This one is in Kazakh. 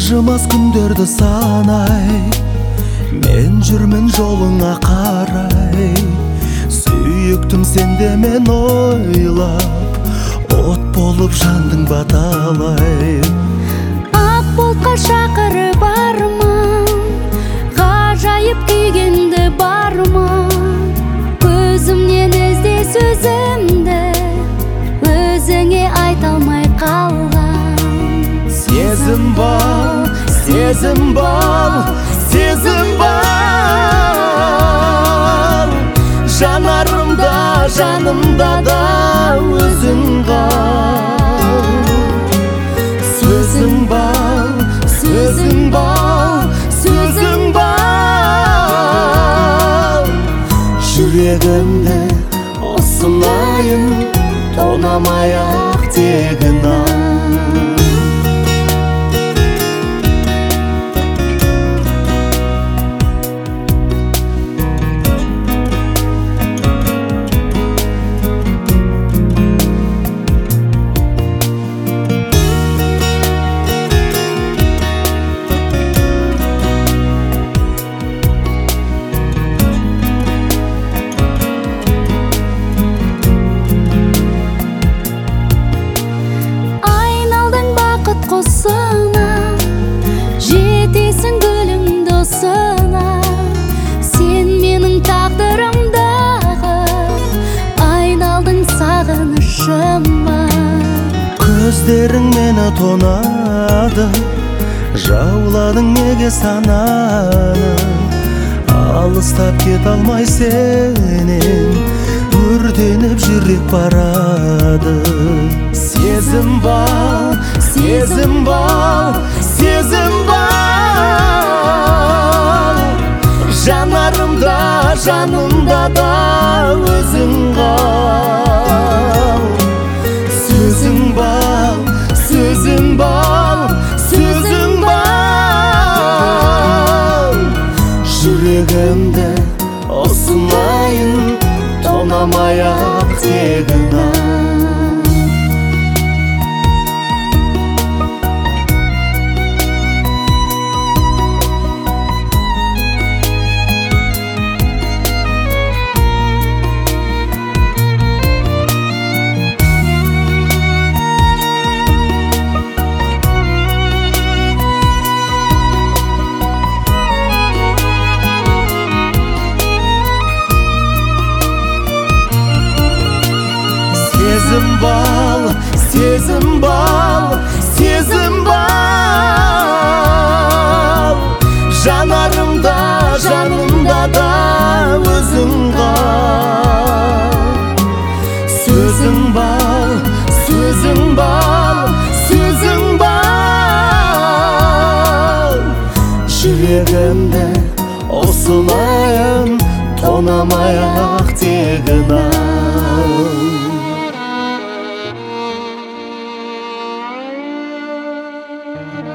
Жылжымас күндерді санай, мен жүрмін жолыңа қарай. Сүйіктім сенде мен ойлап, от болып жандың баталай. Ақ бұлтқа шақырып барма, ғажайып күйгенді барма. Көзімнен ізде сөзімді, өзіңе айта алмай қалған. Сезім бар, сезім бар, сезім бар. Жанарымда, жанымда да өзің қал. Сөзің бар, сөзің бар, сөзің бар. Жүрегімді осынайын, тонамай-ақ тегін ал. Жетесің гүлім досына, сен менің тағдырымдағы, айналдың сағынышыма. Көздерің мені тонады, жауладың неге сананы. Алыстап кет алмай сенен, өртеніп жүрек барады. Сезім бар, сезім бар, сезім бар. Жанарымда, жанымда да өзің қал. Сөзің бар, сөзің бар, сөзің бар. Жүрегімді осынайын, тонамай-ақ тегін ал. Сезім бар, сезім бар, сезім бар. Жанарымда, жанымда да өзің қал. Сөзің бар, сөзің бар, сөзің бар. Жүрегімді осылайын, тонамай-ақ тегін ал.